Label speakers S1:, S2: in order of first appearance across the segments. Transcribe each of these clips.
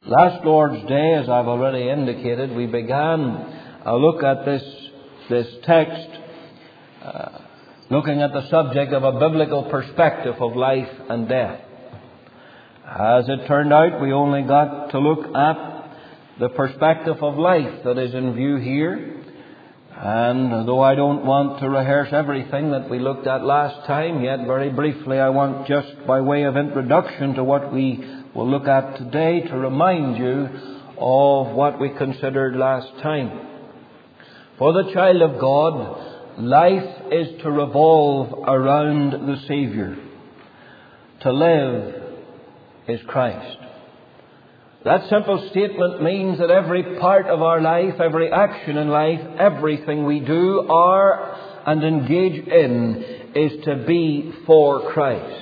S1: Last Lord's Day, as I've already indicated, we began a look at this text, looking at the subject of a biblical perspective of life and death. As it turned out, we only got to look at the perspective of life that is in view here. And though I don't want to rehearse everything that we looked at last time, yet very briefly I want, just by way of introduction to what we will look at today, to remind you of what we considered last time. For the child of God, life is to revolve around the Savior. To live is Christ. That simple statement means that every part of our life, every action in life, everything we do, are and engage in, is to be for Christ.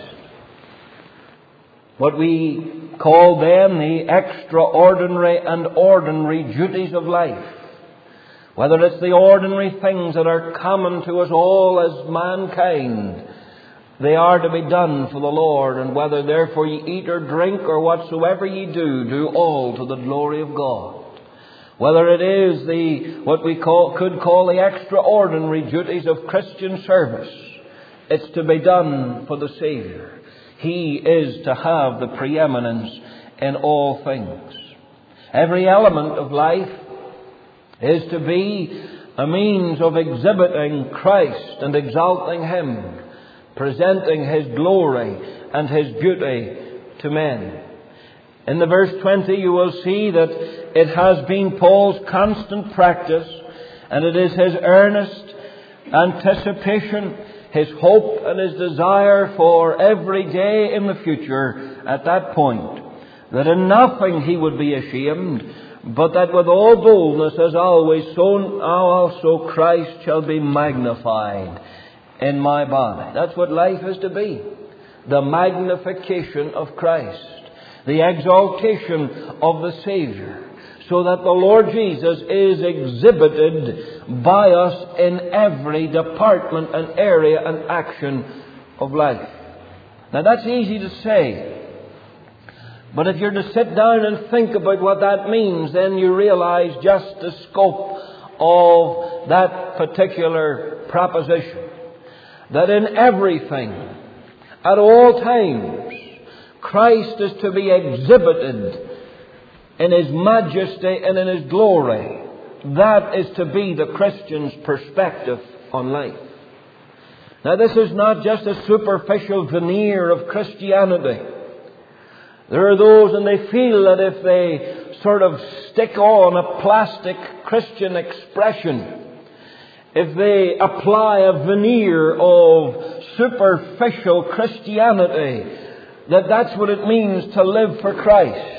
S1: What we call then the extraordinary and ordinary duties of life. Whether it's the ordinary things that are common to us all as mankind, they are to be done for the Lord, and whether therefore ye eat or drink or whatsoever ye do, do all to the glory of God. Whether it is what we could call the extraordinary duties of Christian service, it's to be done for the Savior. He is to have the preeminence in all things. Every element of life is to be a means of exhibiting Christ and exalting Him, presenting His glory and His beauty to men. In the verse 20 you will see that it has been Paul's constant practice, and it is his earnest anticipation, his hope and his desire for every day in the future at that point, that in nothing he would be ashamed, but that with all boldness as always, so now also Christ shall be magnified in my body. That's what life is to be. The magnification of Christ. The exaltation of the Savior. So that the Lord Jesus is exhibited by us in every department and area and action of life. Now that's easy to say. But if you're to sit down and think about what that means, then you realize just the scope of that particular proposition. That in everything, at all times, Christ is to be exhibited in His majesty and in His glory. That is to be the Christian's perspective on life. Now this is not just a superficial veneer of Christianity. There are those, and they feel that if they sort of stick on a plastic Christian expression, if they apply a veneer of superficial Christianity, that's what it means to live for Christ.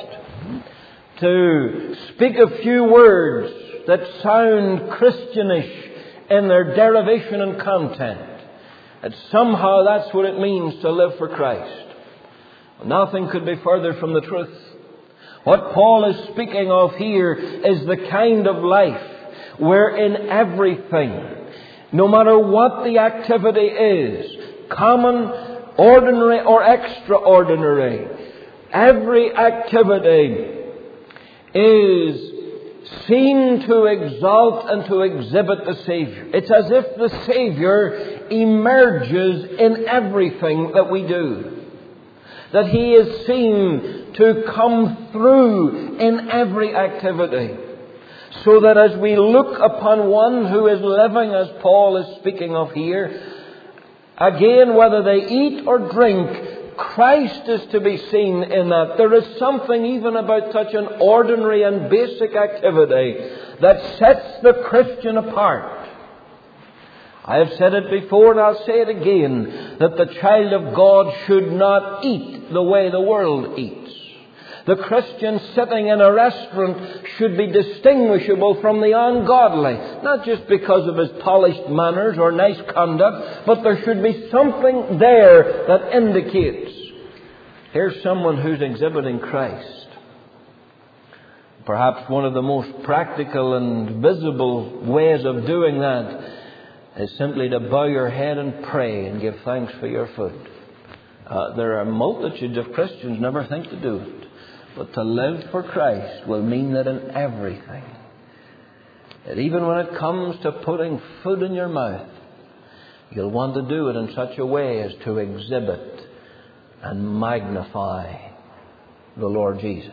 S1: To speak a few words that sound Christianish in their derivation and content. And somehow that's what it means to live for Christ. Nothing could be further from the truth. What Paul is speaking of here is the kind of life wherein everything, no matter what the activity is, common, ordinary or extraordinary, every activity is seen to exalt and to exhibit the Savior. It's as if the Savior emerges in everything that we do. That He is seen to come through in every activity. So that as we look upon one who is living as Paul is speaking of here, again, whether they eat or drink, Christ is to be seen in that. There is something even about such an ordinary and basic activity that sets the Christian apart. I have said it before and I'll say it again, that the child of God should not eat the way the world eats. The Christian sitting in a restaurant should be distinguishable from the ungodly, not just because of his polished manners or nice conduct, but there should be something there that indicates, here's someone who's exhibiting Christ. Perhaps one of the most practical and visible ways of doing that is simply to bow your head and pray and give thanks for your food. There are multitudes of Christians never think to do it. But to live for Christ will mean that in everything, that even when it comes to putting food in your mouth, you'll want to do it in such a way as to exhibit and magnify the Lord Jesus.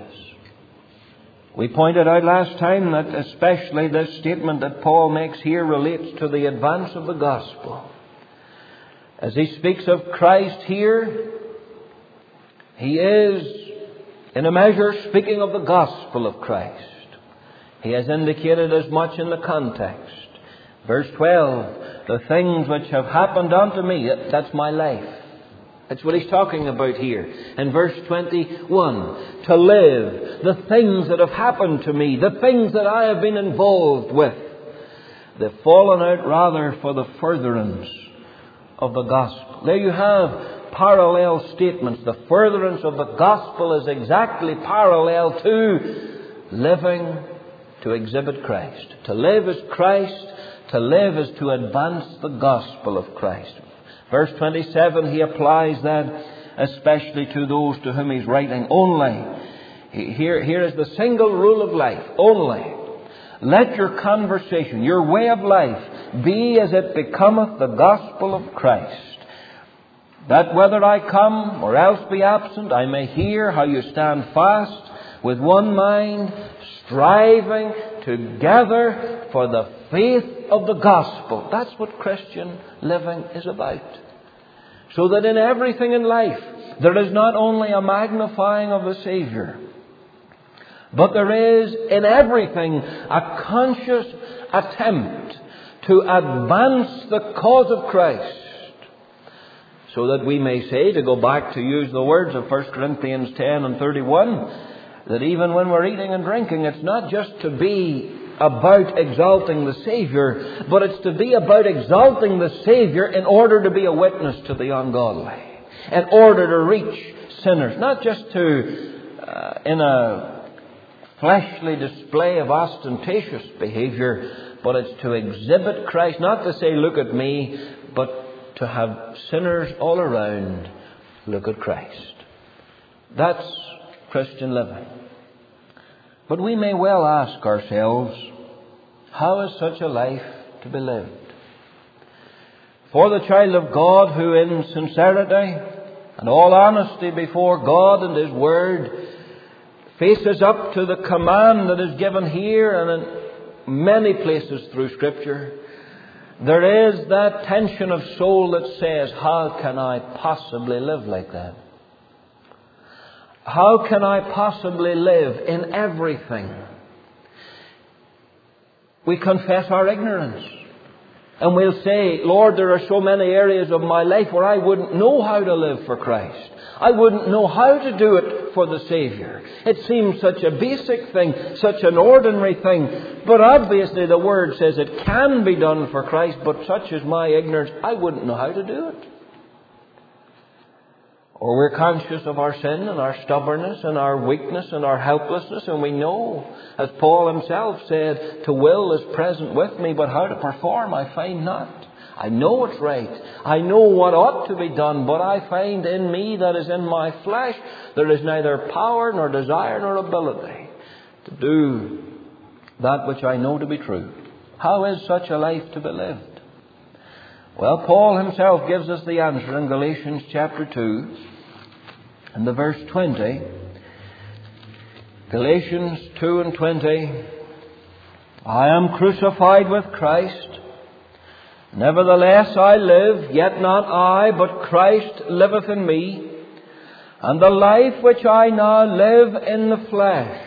S1: We pointed out last time that especially this statement that Paul makes here relates to the advance of the gospel. As he speaks of Christ here, he is, in a measure, speaking of the gospel of Christ. He has indicated as much in the context. Verse 12, the things which have happened unto me, that's my life. That's what he's talking about here. In verse 21, to live, the things that have happened to me, the things that I have been involved with, they've fallen out rather for the furtherance of the gospel. There you have parallel statements. The furtherance of the gospel is exactly parallel to living to exhibit Christ. To live is Christ. To live is to advance the gospel of Christ. Verse 27, he applies that especially to those to whom he's writing. Only, here is the single rule of life. Only, let your conversation, your way of life, be as it becometh the gospel of Christ. That whether I come or else be absent, I may hear how you stand fast with one mind, striving together for the faith of the gospel. That's what Christian living is about. So that in everything in life, there is not only a magnifying of the Savior, but there is in everything a conscious attempt to advance the cause of Christ. So that we may say, to go back to use the words of 1 Corinthians 10 and 31, that even when we're eating and drinking, it's not just to be about exalting the Savior, but it's to be about exalting the Savior in order to be a witness to the ungodly, in order to reach sinners, not just to, in a fleshly display of ostentatious behavior, but it's to exhibit Christ, not to say, look at me, but to have sinners all around look at Christ. That's Christian living. But we may well ask ourselves, how is such a life to be lived? For the child of God who in sincerity and all honesty before God and His Word faces up to the command that is given here and in many places through Scripture, there is that tension of soul that says, how can I possibly live like that? How can I possibly live in everything? We confess our ignorance. And we'll say, Lord, there are so many areas of my life where I wouldn't know how to live for Christ. I wouldn't know how to do it for the Savior. It seems such a basic thing, such an ordinary thing. But obviously the Word says it can be done for Christ, but such is my ignorance, I wouldn't know how to do it. Or we're conscious of our sin and our stubbornness and our weakness and our helplessness, and we know, as Paul himself said, to will is present with me, but how to perform I find not. I know it's right. I know what ought to be done, but I find in me, that is in my flesh, there is neither power nor desire nor ability to do that which I know to be true. How is such a life to be lived? Well, Paul himself gives us the answer in Galatians chapter 2 and the verse 20. Galatians 2 and 20. I am crucified with Christ. Nevertheless I live, yet not I, but Christ liveth in me. And the life which I now live in the flesh.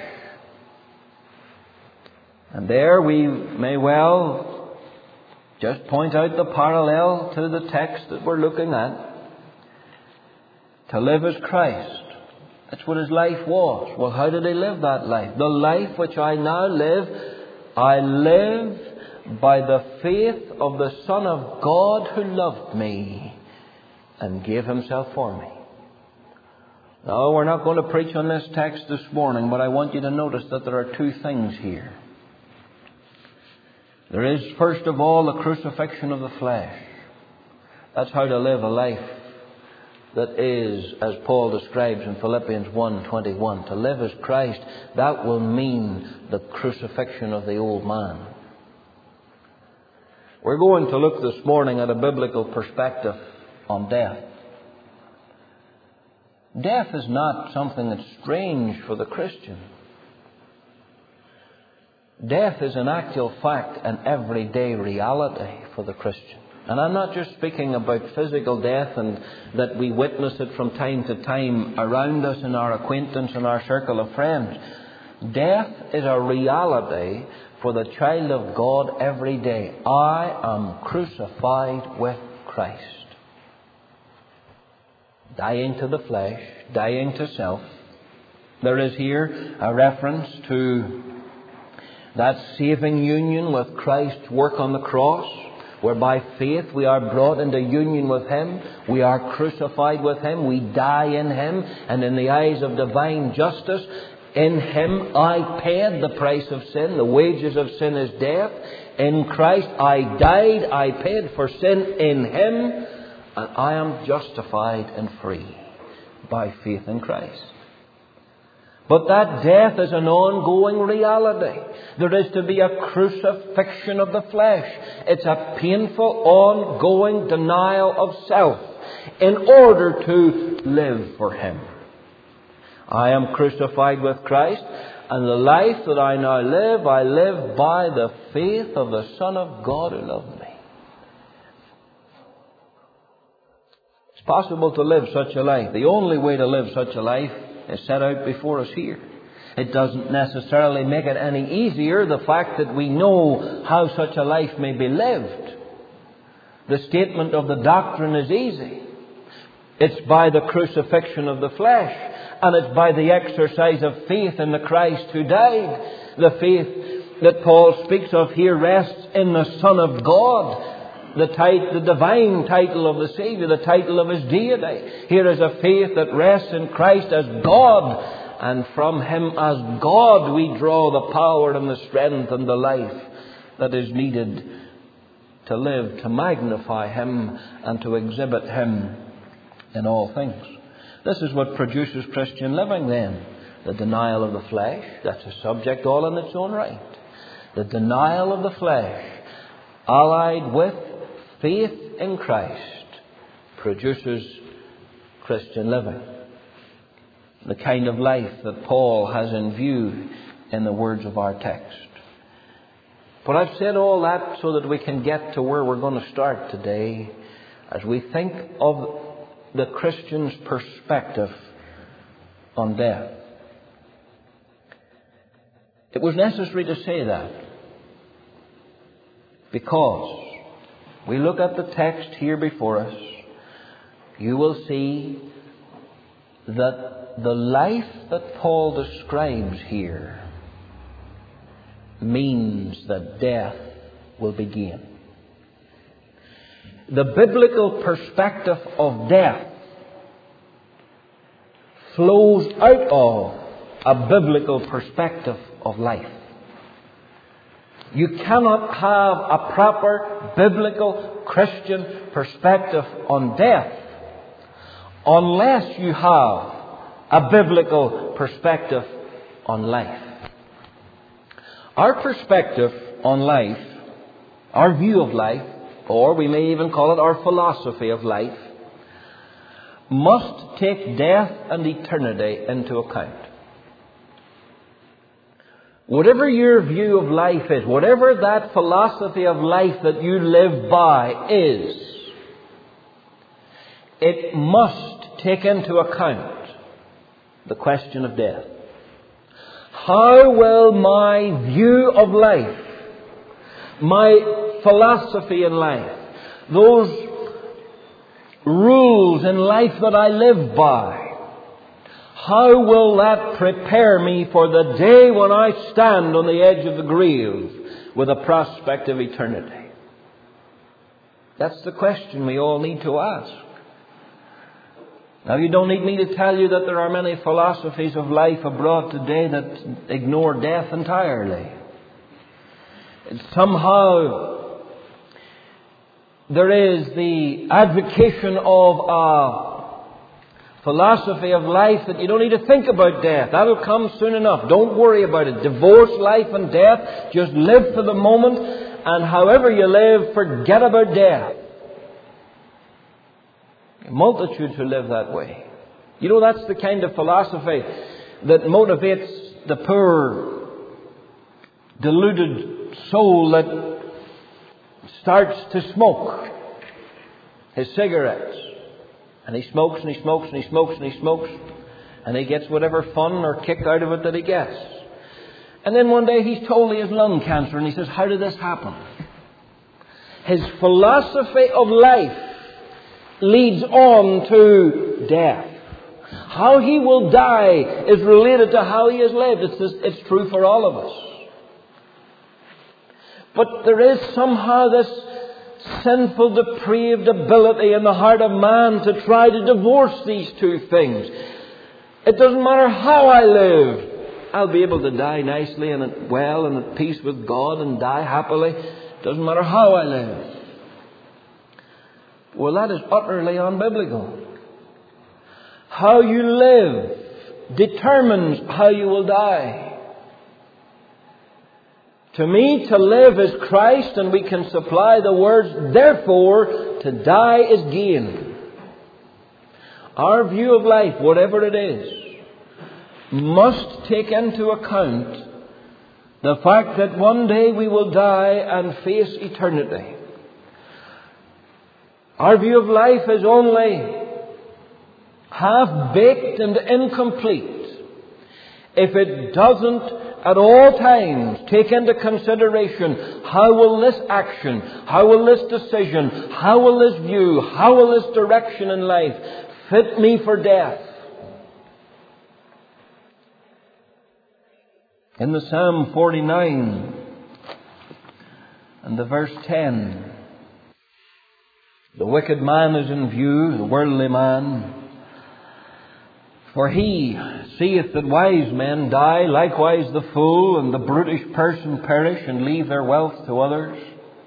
S1: And there we may well just point out the parallel to the text that we're looking at. To live as Christ. That's what his life was. Well, how did he live that life? The life which I now live, I live by the faith of the Son of God who loved me and gave himself for me. Now, we're not going to preach on this text this morning, but I want you to notice that there are two things here. There is, first of all, the crucifixion of the flesh. That's how to live a life that is, as Paul describes in Philippians 1:21. To live as Christ, that will mean the crucifixion of the old man. We're going to look this morning at a biblical perspective on death. Death is not something that's strange for the Christian. Death is an actual fact and everyday reality for the Christian. And I'm not just speaking about physical death and that we witness it from time to time around us in our acquaintance and our circle of friends. Death is a reality for the child of God every day. I am crucified with Christ. Dying to the flesh, dying to self. There is here a reference to that saving union with Christ's work on the cross, where by faith we are brought into union with Him. We are crucified with Him. We die in Him. And in the eyes of divine justice, in Him I paid the price of sin. The wages of sin is death. In Christ I died. I paid for sin in Him. And I am justified and free by faith in Christ. But that death is an ongoing reality. There is to be a crucifixion of the flesh. It's a painful, ongoing denial of self in order to live for Him. I am crucified with Christ, and the life that I now live, I live by the faith of the Son of God who loved me. It's possible to live such a life. The only way to live such a life is set out before us here. It doesn't necessarily make it any easier, the fact that we know how such a life may be lived. The statement of the doctrine is easy. It's by the crucifixion of the flesh, and it's by the exercise of faith in the Christ who died. The faith that Paul speaks of here rests in the Son of God. The divine title of the Saviour, the title of His deity. Here is a faith that rests in Christ as God, and from Him as God we draw the power and the strength and the life that is needed to live, to magnify Him and to exhibit Him in all things. This is what produces Christian living then. The denial of the flesh, that's a subject all in its own right. The denial of the flesh, allied with faith in Christ, produces Christian living. The kind of life that Paul has in view in the words of our text. But I've said all that so that we can get to where we're going to start today as we think of the Christian's perspective on death. It was necessary to say that because we look at the text here before us, you will see that the life that Paul describes here means that death will begin. The biblical perspective of death flows out of a biblical perspective of life. You cannot have a proper biblical Christian perspective on death unless you have a biblical perspective on life. Our perspective on life, our view of life, or we may even call it our philosophy of life, must take death and eternity into account. Whatever your view of life is, whatever that philosophy of life that you live by is, it must take into account the question of death. How will my view of life, my philosophy in life, those rules in life that I live by, how will that prepare me for the day when I stand on the edge of the grave with a prospect of eternity? That's the question we all need to ask. Now, you don't need me to tell you that there are many philosophies of life abroad today that ignore death entirely. Somehow there is the advocation of a philosophy of life that you don't need to think about death. That'll come soon enough. Don't worry about it. Divorce life and death. Just live for the moment, and however you live, forget about death. Multitudes who live that way. You know, that's the kind of philosophy that motivates the poor, deluded soul that starts to smoke his cigarettes. And he smokes and he smokes and he smokes and he smokes. And he gets whatever fun or kick out of it that he gets. And then one day he's told he has lung cancer, and he says, how did this happen? His philosophy of life leads on to death. How he will die is related to how he has lived. It's true for all of us. But there is somehow this sinful, depraved ability in the heart of man to try to divorce these two things. It doesn't matter how I live. I'll be able to die nicely and well and at peace with God and die happily. It doesn't matter how I live. Well, that is utterly unbiblical. How you live determines how you will die. To me, to live is Christ, and we can supply the words, therefore, to die is gain. Our view of life, whatever it is, must take into account the fact that one day we will die and face eternity. Our view of life is only half-baked and incomplete if it doesn't at all times take into consideration how will this action, how will this decision, how will this view, how will this direction in life fit me for death. In the Psalm 49 and the verse 10, the wicked man is in view, the worldly man. For he seeth that wise men die, likewise the fool and the brutish person perish and leave their wealth to others.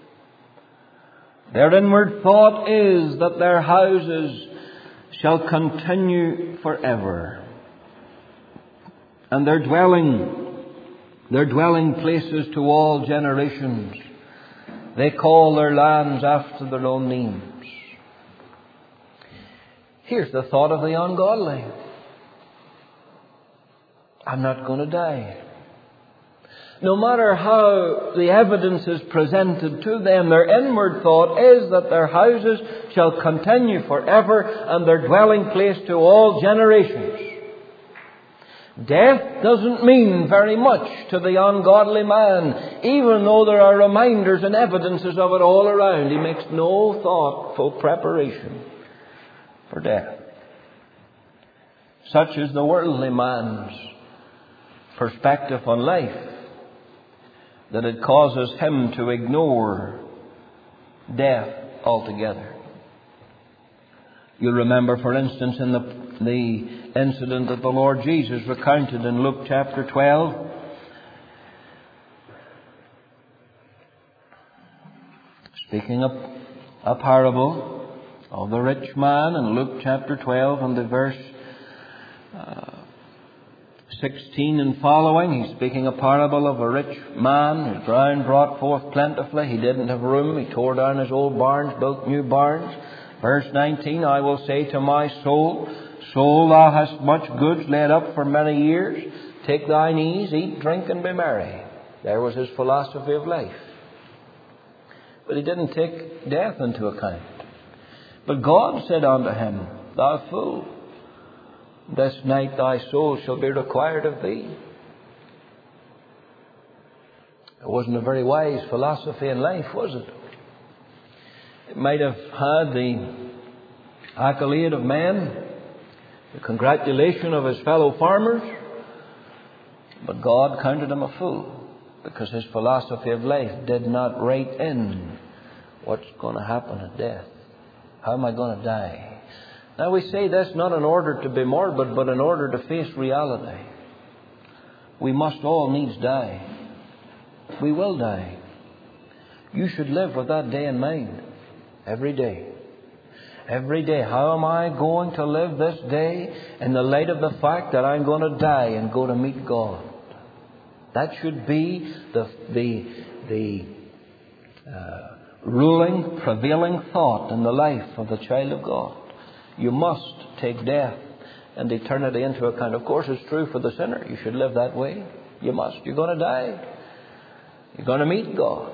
S1: Their inward thought is that their houses shall continue forever, and their dwelling places to all generations. They call their lands after their own names. Here's the thought of the ungodly. I'm not going to die. No matter how the evidence is presented to them, their inward thought is that their houses shall continue forever and their dwelling place to all generations. Death doesn't mean very much to the ungodly man, even though there are reminders and evidences of it all around. He makes no thoughtful preparation for death. Such is the worldly man's perspective on life, that it causes him to ignore death altogether. You'll remember, for instance, in the incident that the Lord Jesus recounted in Luke chapter 12. Speaking of a parable of the rich man in Luke chapter 12 and the verse 16 and following, he's speaking a parable of a rich man whose ground brought forth plentifully. He didn't have room. He tore down his old barns, built new barns. Verse 19, I will say to my soul, soul, thou hast much goods laid up for many years. Take thine ease, eat, drink, and be merry. There was his philosophy of life. But he didn't take death into account. But God said unto him, thou fool, this night thy soul shall be required of thee. It wasn't a very wise philosophy in life, was it? It might have had the accolade of men, the congratulation of his fellow farmers, but God counted him a fool because his philosophy of life did not write in what's going to happen at death. How am I going to die? Now we say this not in order to be morbid, but in order to face reality. We must all needs die. We will die. You should live with that day in mind every day. Every day, how am I going to live this day in the light of the fact that I'm going to die and go to meet God? That should be the ruling, prevailing thought in the life of the child of God. You must take death and eternity into account. Of course, it's true for the sinner. You should live that way. You must. You're going to die. You're going to meet God.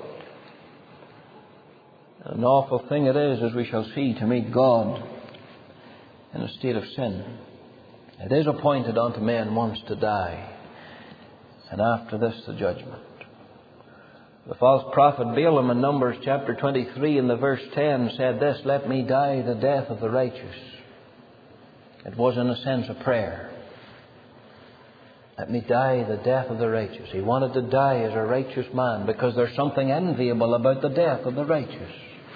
S1: An awful thing it is, as we shall see, to meet God in a state of sin. It is appointed unto men once to die, and after this the judgment. The false prophet Balaam in Numbers chapter 23 in the verse 10 said this, "Let me die the death of the righteous." It was in a sense a prayer. Let me die the death of the righteous. He wanted to die as a righteous man because there's something enviable about the death of the righteous.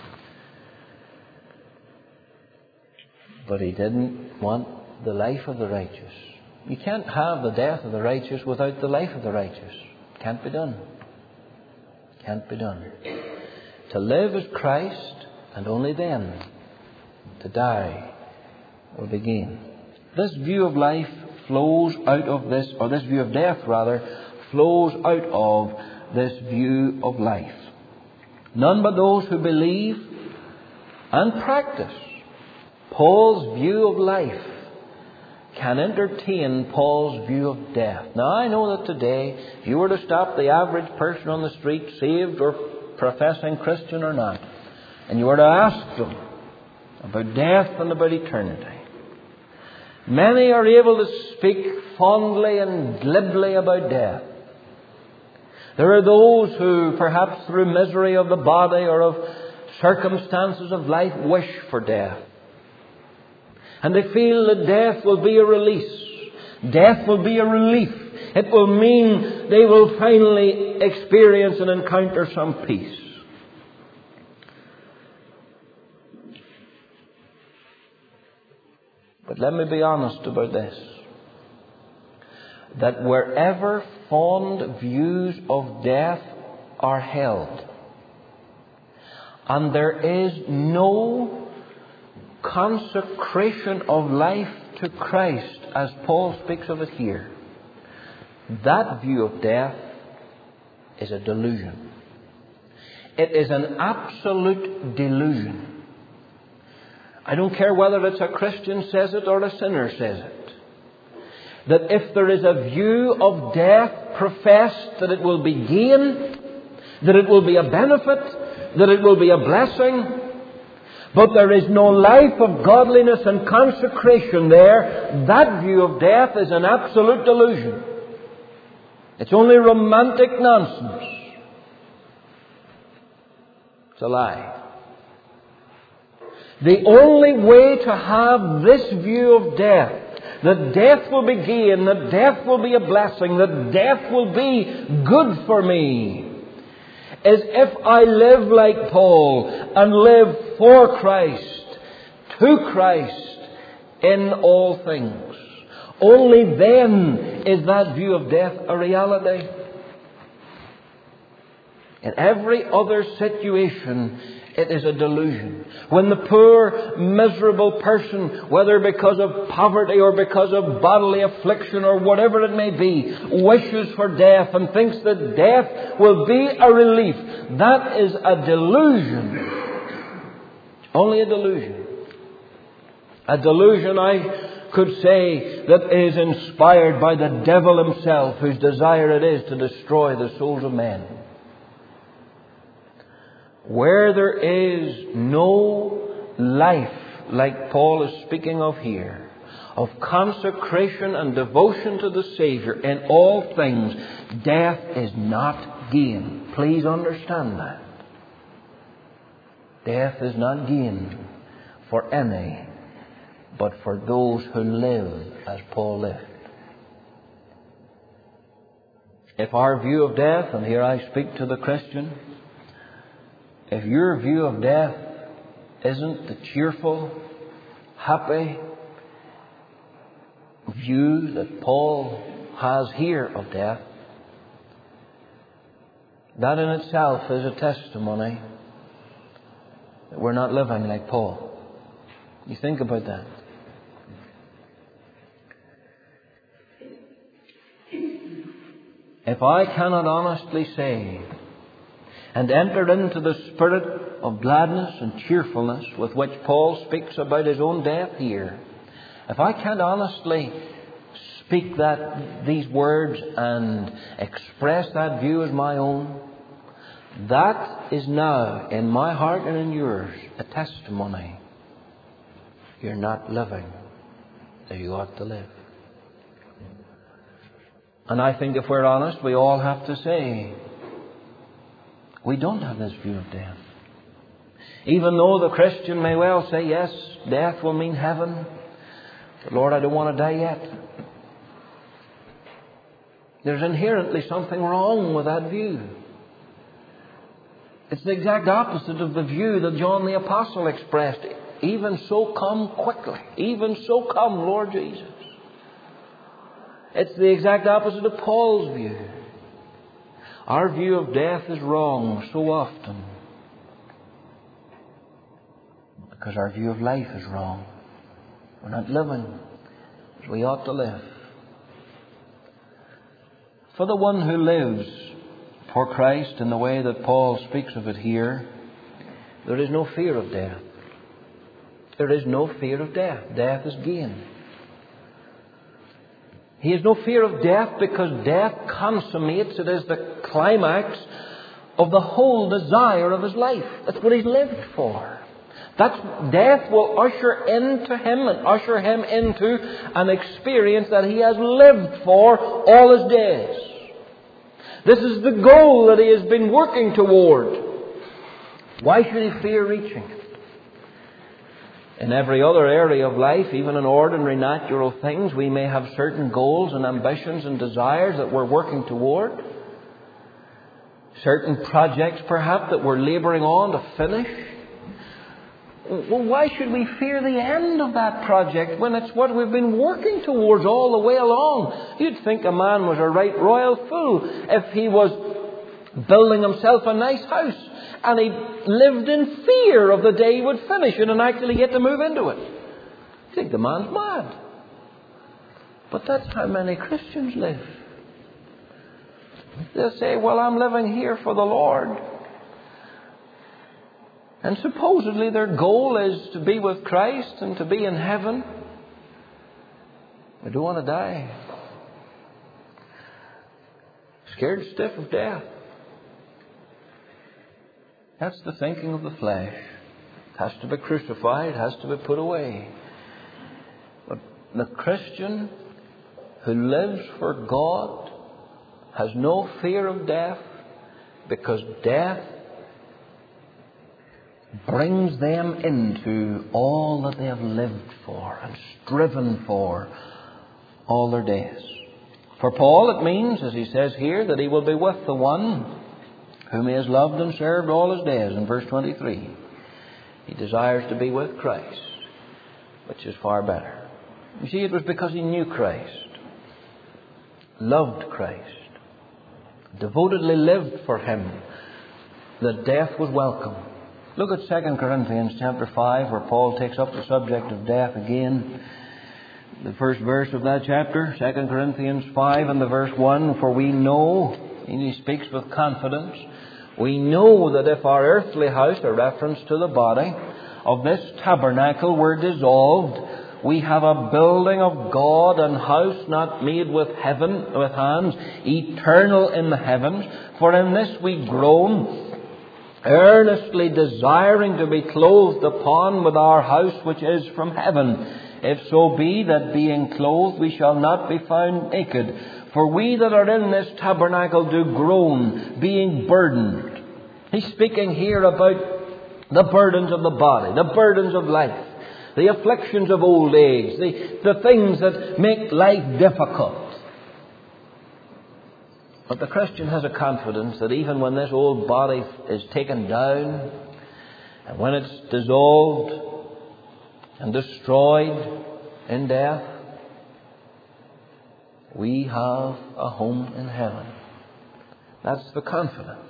S1: But he didn't want the life of the righteous. You can't have the death of the righteous without the life of the righteous. Can't be done. Can't be done. To live is Christ, and only then to die will be gain. This view of life flows out of this, or this view of death rather, flows out of this view of life. None but those who believe and practice Paul's view of life can entertain Paul's view of death. Now, I know that today, if you were to stop the average person on the street, saved or professing Christian or not, and you were to ask them about death and about eternity, many are able to speak fondly and glibly about death. There are those who, perhaps through misery of the body or of circumstances of life, wish for death. And they feel that death will be a release. Death will be a relief. It will mean they will finally experience and encounter some peace. But let me be honest about this. That wherever fond views of death are held, and there is no consecration of life to Christ, as Paul speaks of it here, that view of death is a delusion. It is an absolute delusion. I don't care whether it's a Christian says it or a sinner says it. That if there is a view of death professed, that it will be gain, that it will be a benefit, that it will be a blessing, but there is no life of godliness and consecration there, that view of death is an absolute delusion. It's only romantic nonsense. It's a lie. The only way to have this view of death, that death will be gain, that death will be a blessing, that death will be good for me, is if I live like Paul and live for Christ, to Christ, in all things. Only then is that view of death a reality. In every other situation, it is a delusion. When the poor, miserable person, whether because of poverty or because of bodily affliction or whatever it may be, wishes for death and thinks that death will be a relief, that is a delusion. Only a delusion. A delusion, I could say, that is inspired by the devil himself, whose desire it is to destroy the souls of men. Where there is no life, like Paul is speaking of here, of consecration and devotion to the Savior in all things, death is not gain. Please understand that. Death is not gain for any, but for those who live as Paul lived. If our view of death, and here I speak to the Christian, if your view of death isn't the cheerful, happy view that Paul has here of death, that in itself is a testimony that we're not living like Paul. You think about that. If I cannot honestly say and enter into the spirit of gladness and cheerfulness with which Paul speaks about his own death here, if I can't honestly speak these words and express that view as my own, that is now in my heart and in yours a testimony. You're not living as you ought to live. And I think if we're honest, we all have to say, we don't have this view of death. Even though the Christian may well say, yes, death will mean heaven, but Lord, I don't want to die yet. There's inherently something wrong with that view. It's the exact opposite of the view that John the Apostle expressed. Even so come quickly. Even so come, Lord Jesus. It's the exact opposite of Paul's view. Our view of death is wrong so often because our view of life is wrong. We're not living as we ought to live. For the one who lives for Christ in the way that Paul speaks of it here, there is no fear of death. There is no fear of death. Death is gain. He has no fear of death because death consummates. It is the climax of the whole desire of his life. That's what he's lived for. Death will usher into him and usher him into an experience that he has lived for all his days. This is the goal that he has been working toward. Why should he fear reaching it? In every other area of life, even in ordinary natural things, we may have certain goals and ambitions and desires that we're working toward. Certain projects, perhaps, that we're labouring on to finish. Well, why should we fear the end of that project when it's what we've been working towards all the way along? You'd think a man was a right royal fool if he was building himself a nice house and he lived in fear of the day he would finish it and actually get to move into it. You think the man's mad. But that's how many Christians live. They'll say, well, I'm living here for the Lord. And supposedly their goal is to be with Christ and to be in heaven. They don't want to die. Scared stiff of death. That's the thinking of the flesh. It has to be crucified. It has to be put away. But the Christian who lives for God has no fear of death because death brings them into all that they have lived for and striven for all their days. For Paul, it means, as he says here, that he will be with the one whom he has loved and served all his days. In verse 23, he desires to be with Christ, which is far better. You see, it was because he knew Christ, loved Christ, devotedly lived for him, that death was welcome. Look at 2 Corinthians chapter 5, where Paul takes up the subject of death again. The first verse of that chapter, 2 Corinthians 5 and the verse 1, for we know, and he speaks with confidence, we know that if our earthly house, a reference to the body, of this tabernacle were dissolved, we have a building of God, an house not made with hands, eternal in the heavens. For in this we groan, earnestly desiring to be clothed upon with our house which is from heaven. If so be that being clothed we shall not be found naked. For we that are in this tabernacle do groan, being burdened. He's speaking here about the burdens of the body, the burdens of life, the afflictions of old age, the things that make life difficult. But the Christian has a confidence that even when this old body is taken down, and when it's dissolved and destroyed in death, we have a home in heaven. That's the confidence.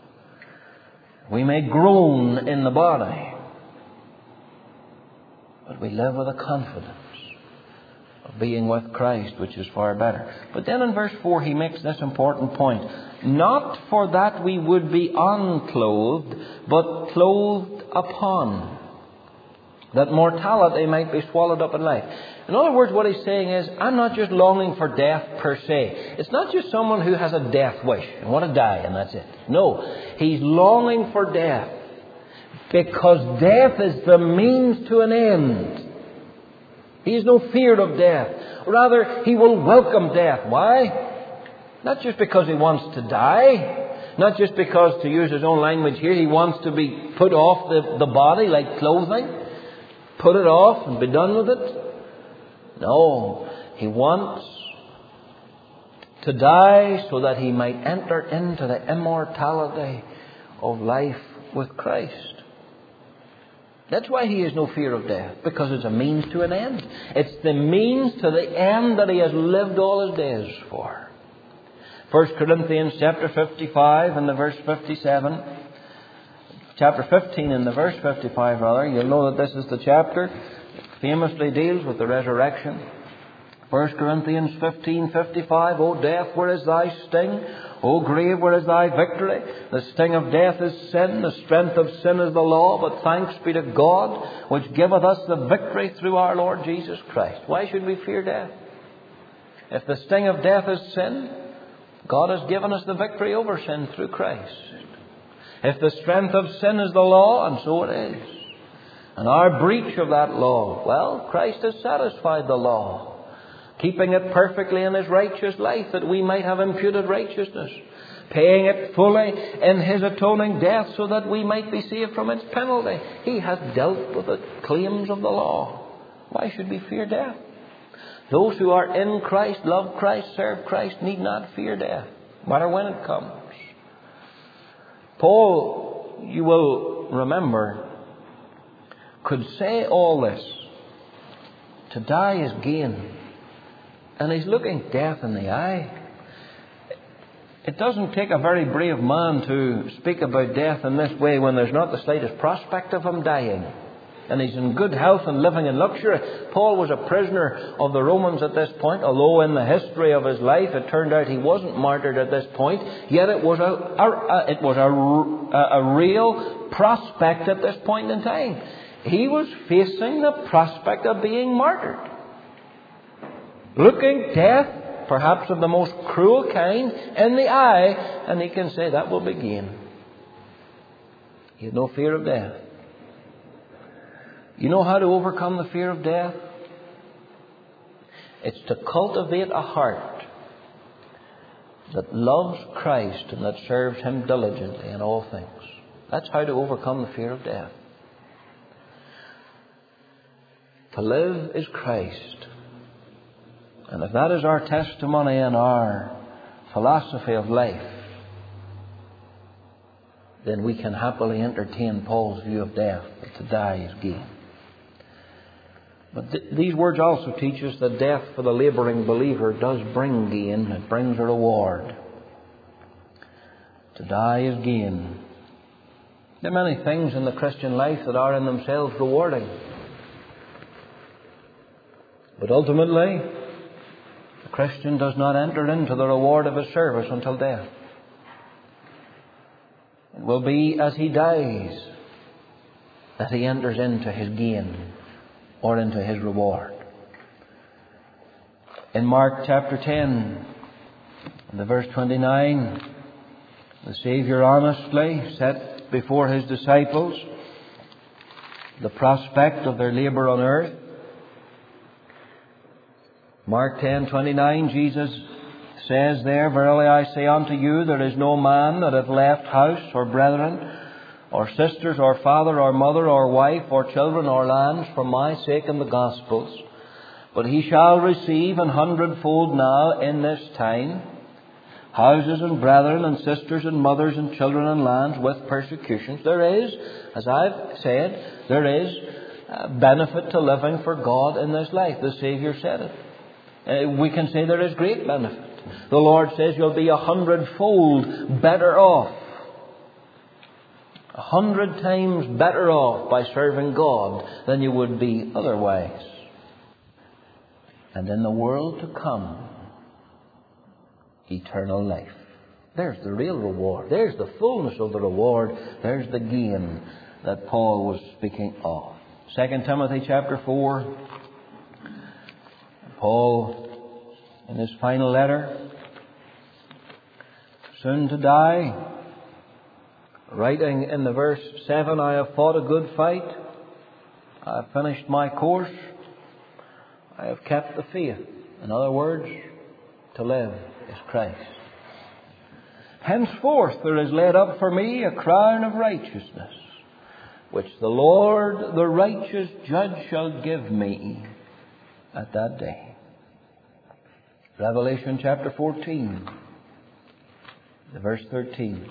S1: We may groan in the body, we live with a confidence of being with Christ, which is far better. But then in verse 4 he makes this important point. Not for that we would be unclothed, but clothed upon, that mortality might be swallowed up in life. In other words, what he's saying is, I'm not just longing for death per se. It's not just someone who has a death wish and want to die and that's it. No, he's longing for death because death is the means to an end. He has no fear of death. Rather, he will welcome death. Why? Not just because he wants to die. Not just because, to use his own language here, he wants to be put off the body like clothing. Put it off and be done with it. No, he wants to die so that he might enter into the immortality of life with Christ. That's why he has no fear of death, because it's a means to an end. It's the means to the end that he has lived all his days for. 1 Corinthians chapter 55 and the verse 57. Chapter 15 and the verse 55 rather. You'll know that this is the chapter that famously deals with the resurrection. 1 Corinthians 15:55. O death, where is thy sting? O grave, where is thy victory? The sting of death is sin, the strength of sin is the law, but thanks be to God, which giveth us the victory through our Lord Jesus Christ. Why should we fear death? If the sting of death is sin, God has given us the victory over sin through Christ. If the strength of sin is the law, and so it is, and our breach of that law, well, Christ has satisfied the law, keeping it perfectly in his righteous life, that we might have imputed righteousness, paying it fully in his atoning death, so that we might be saved from its penalty. He has dealt with the claims of the law. Why should we fear death? Those who are in Christ, love Christ, serve Christ, need not fear death, no matter when it comes. Paul, you will remember, could say all this. To die is gain. And he's looking death in the eye. It doesn't take a very brave man to speak about death in this way when there's not the slightest prospect of him dying. And he's in good health and living in luxury. Paul was a prisoner of the Romans at this point, although in the history of his life it turned out he wasn't martyred at this point. Yet it was a real prospect at this point in time. He was facing the prospect of being martyred. Looking death, perhaps of the most cruel kind, in the eye, and he can say that will be gain. He has no fear of death. You know how to overcome the fear of death? It's to cultivate a heart that loves Christ and that serves him diligently in all things. That's how to overcome the fear of death. To live is Christ. And if that is our testimony and our philosophy of life, then we can happily entertain Paul's view of death, that to die is gain. But these words also teach us that death for the labouring believer does bring gain. It brings a reward. To die is gain. There are many things in the Christian life that are in themselves rewarding. But ultimately, the Christian does not enter into the reward of his service until death. It will be as he dies that he enters into his gain or into his reward. In Mark chapter 10, in the verse 29, the Saviour honestly set before his disciples the prospect of their labour on earth. Mark 10:29, Jesus says there, Verily I say unto you, there is no man that hath left house or brethren or sisters or father or mother or wife or children or lands for my sake and the gospel's, but he shall receive 100-fold now in this time houses and brethren and sisters and mothers and children and lands with persecutions. There is, as I've said, there is benefit to living for God in this life. The Saviour said it. We can say there is great benefit. The Lord says you'll be 100-fold better off. 100 times better off by serving God than you would be otherwise. And in the world to come, eternal life. There's the real reward. There's the fullness of the reward. There's the gain that Paul was speaking of. 2 Timothy chapter 4. Paul, in his final letter, soon to die, writing in the verse 7, I have fought a good fight. I have finished my course. I have kept the faith. In other words, to live is Christ. Henceforth there is laid up for me a crown of righteousness, which the Lord, the righteous judge, shall give me at that day. Revelation chapter 14, verse 13.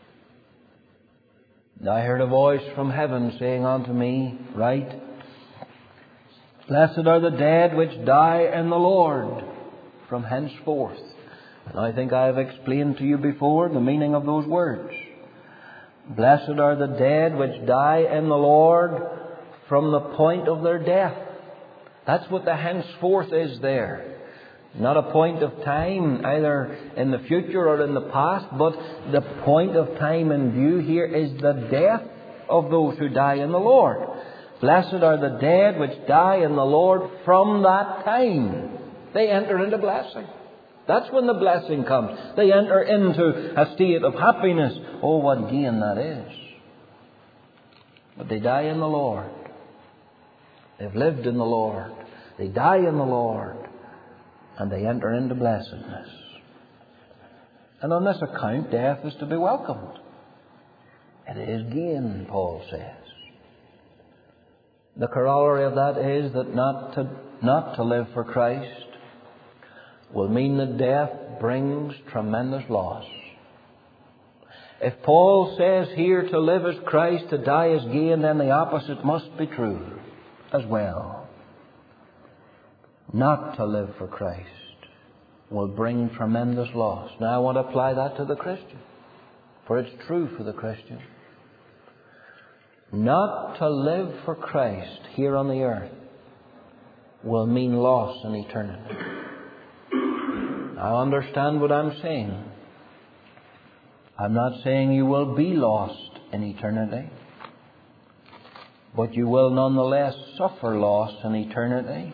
S1: And I heard a voice from heaven saying unto me, Write, Blessed are the dead which die in the Lord from henceforth. And I think I have explained to you before the meaning of those words. Blessed are the dead which die in the Lord from the point of their death. That's what the henceforth is there. Not a point of time either in the future or in the past, but the point of time in view here is the death of those who die in the Lord. Blessed are the dead which die in the Lord from that time. They enter into blessing. That's when the blessing comes. They enter into a state of happiness. Oh, what gain that is. But they die in the Lord. They've lived in the Lord. They die in the Lord. And they enter into blessedness. And on this account, death is to be welcomed. It is gain, Paul says. The corollary of that is that not to live for Christ will mean that death brings tremendous loss. If Paul says here to live as Christ, to die as gain, then the opposite must be true as well. Not to live for Christ will bring tremendous loss. Now I want to apply that to the Christian, for it's true for the Christian. Not to live for Christ here on the earth will mean loss in eternity. Now understand what I'm saying. I'm not saying you will be lost in eternity, but you will nonetheless suffer loss in eternity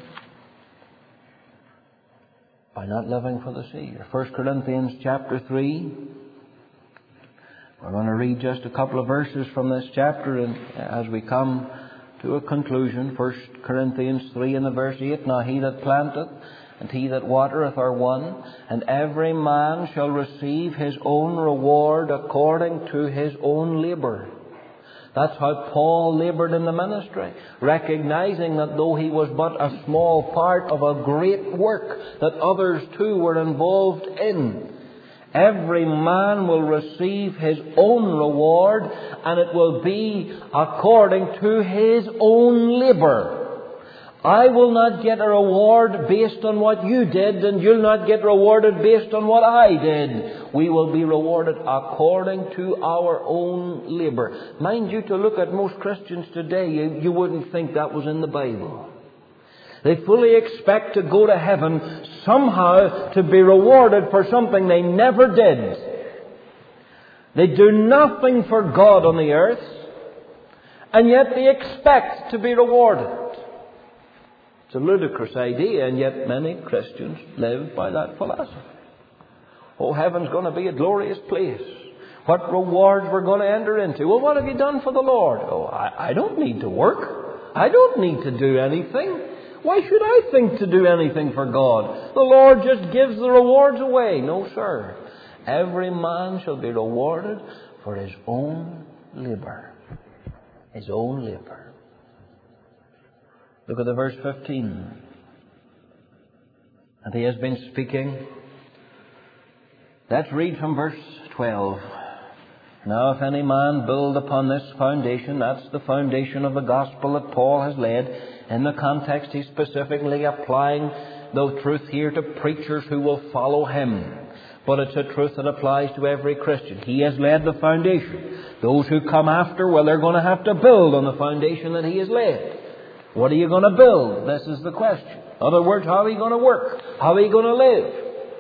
S1: by not living for the Savior. 1 Corinthians chapter 3. We're going to read just a couple of verses from this chapter and as we come to a conclusion. 1 Corinthians 3 and the verse 8. Now he that planteth and he that watereth are one, and every man shall receive his own reward according to his own labour. That's how Paul laboured in the ministry, recognizing that though he was but a small part of a great work that others too were involved in, every man will receive his own reward, and it will be according to his own labour. I will not get a reward based on what you did, and you'll not get rewarded based on what I did. We will be rewarded according to our own labour. Mind you, to look at most Christians today, you wouldn't think that was in the Bible. They fully expect to go to heaven somehow to be rewarded for something they never did. They do nothing for God on the earth, and yet they expect to be rewarded. It's a ludicrous idea, and yet many Christians live by that philosophy. Oh, heaven's going to be a glorious place. What rewards we're going to enter into. Well, what have you done for the Lord? Oh, I don't need to work. I don't need to do anything. Why should I think to do anything for God? The Lord just gives the rewards away. No, sir. Every man shall be rewarded for his own labour. His own labour. Look at the verse 15. And he has been speaking. Let's read from verse 12. Now if any man build upon this foundation, that's the foundation of the gospel that Paul has laid. In the context, he's specifically applying the truth here to preachers who will follow him. but it's a truth that applies to every Christian. He has laid the foundation. Those who come after, well, they're going to have to build on the foundation that He has laid. What are you going to build? This is the question. In other words, how are you going to work? How are you going to live?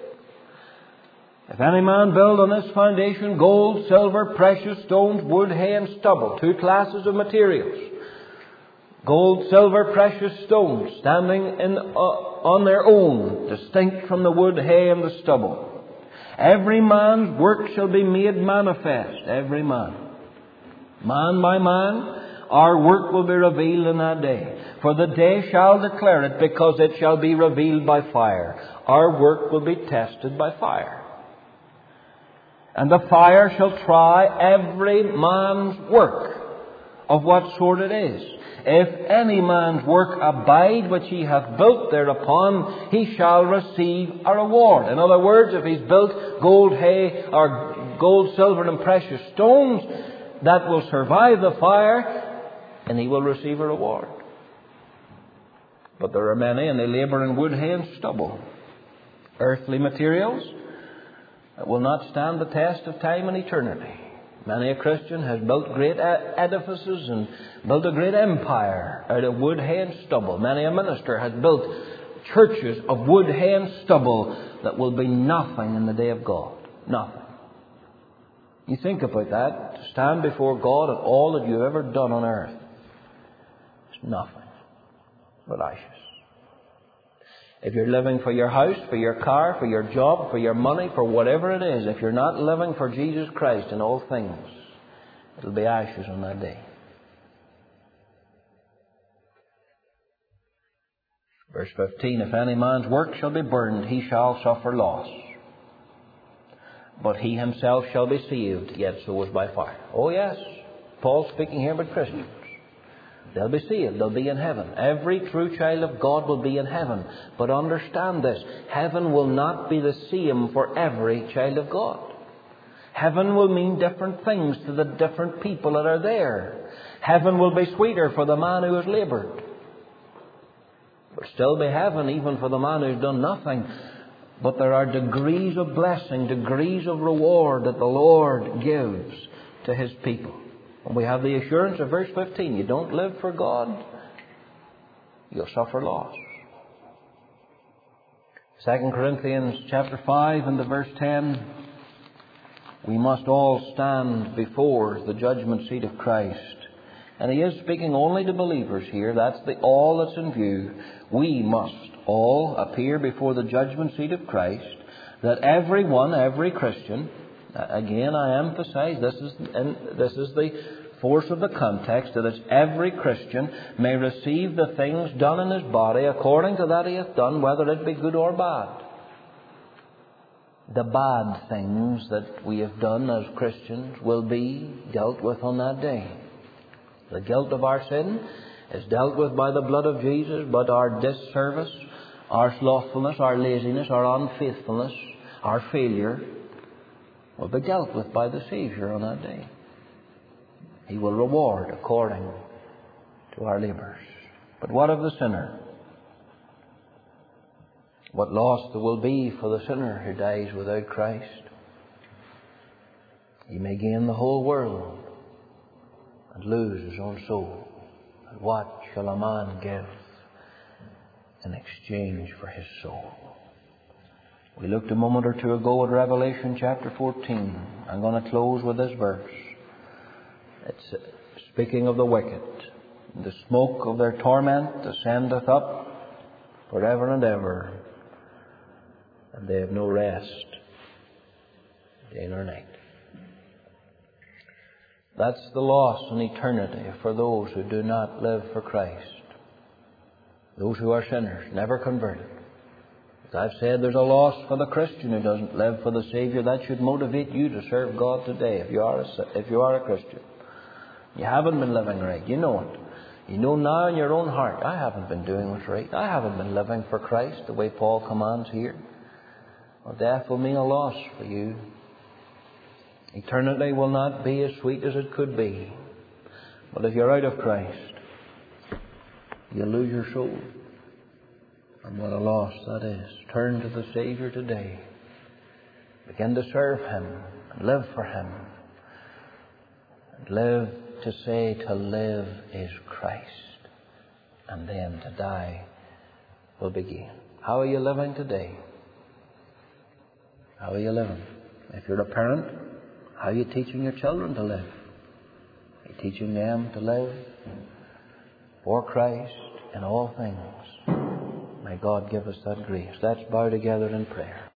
S1: If any man build on this foundation gold, silver, precious stones, wood, hay, and stubble, 2 classes of materials. Gold, silver, precious stones, standing on their own, distinct from the wood, hay, and the stubble. Every man's work shall be made manifest. Every man. Man by man, our work will be revealed in that day. For the day shall declare it, because it shall be revealed by fire. Our work will be tested by fire. And the fire shall try every man's work, of what sort it is. If any man's work abide which he hath built thereupon, he shall receive a reward. In other words, if he's built gold, hay, or gold, silver, and precious stones, that will survive the fire, and he will receive a reward. But there are many, and they labour in wood, hay, and stubble. Earthly materials that will not stand the test of time and eternity. Many a Christian has built great edifices and built a great empire out of wood, hay, and stubble. Many a minister has built churches of wood, hay, and stubble that will be nothing in the day of God. Nothing. You think about that. To stand before God and all that you've ever done on earth is nothing but ashes. If you're living for your house, for your car, for your job, for your money, for whatever it is, if you're not living for Jesus Christ in all things, it'll be ashes on that day. Verse 15, if any man's work shall be burned, he shall suffer loss. But he himself shall be saved, yet so is by fire. Oh yes, Paul's speaking here about Christians. They'll be saved. They'll be in heaven. Every true child of God will be in heaven. But understand this. Heaven will not be the same for every child of God. Heaven will mean different things to the different people that are there. Heaven will be sweeter for the man who has laboured. There'll still be heaven even for the man who's done nothing. But there are degrees of blessing, degrees of reward that the Lord gives to His people. And we have the assurance of verse 15. You don't live for God, you'll suffer loss. 2 Corinthians chapter 5 and the verse 10. We must all stand before the judgment seat of Christ. And he is speaking only to believers here. That's the all that's in view. We must all appear before the judgment seat of Christ, that everyone, every Christian, again I emphasize, this is the force of the context, that it's every Christian may receive the things done in his body according to that he hath done, whether it be good or bad. The bad things that we have done as Christians will be dealt with on that day. The guilt of our sin is dealt with by the blood of Jesus, but our disservice, our slothfulness, our laziness, our unfaithfulness, our failure will be dealt with by the Saviour on that day. He will reward according to our labours. But what of the sinner? What loss there will be for the sinner who dies without Christ. He may gain the whole world and lose his own soul. And what shall a man give in exchange for his soul? We looked a moment or two ago at Revelation chapter 14. I'm going to close with this verse. It's speaking of the wicked. The smoke of their torment ascendeth up forever and ever, and they have no rest day nor night. That's the loss in eternity for those who do not live for Christ. Those who are sinners, never converted. As I've said, there's a loss for the Christian who doesn't live for the Saviour. That should motivate you to serve God today if you are a Christian. You haven't been living right. You know it. You know now in your own heart, I haven't been doing what's right. I haven't been living for Christ the way Paul commands here. Well, death will mean a loss for you. Eternity will not be as sweet as it could be. But if you're out of Christ, you'll lose your soul. And what a loss that is. Turn to the Saviour today. Begin to serve Him and live for Him. And live to say to live is Christ. And then to die will be gain. How are you living today? How are you living? If you're a parent, how are you teaching your children to live? Are you teaching them to live for Christ in all things? May God give us that grace. Let's bow together in prayer.